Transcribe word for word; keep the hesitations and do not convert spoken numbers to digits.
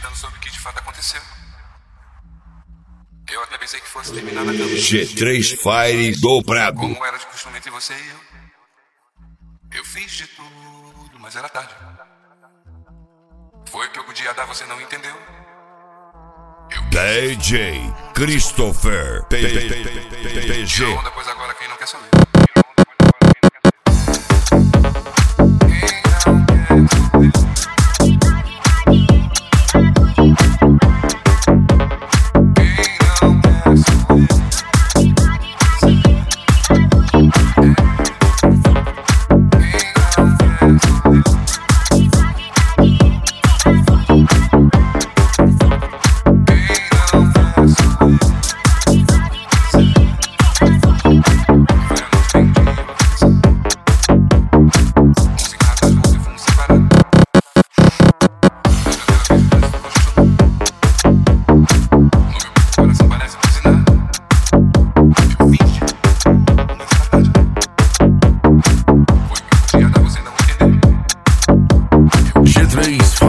acreditando sobre o que de fato aconteceu. Eu até pensei que fosse terminar na cama. G três Fire dobrado. Como era de costume entre você e eu. Eu fiz de tudo, mas era tarde. Foi o que eu podia dar, você não entendeu. Eu D J Christopher P G. onda, pois agora quem não quer saber. G três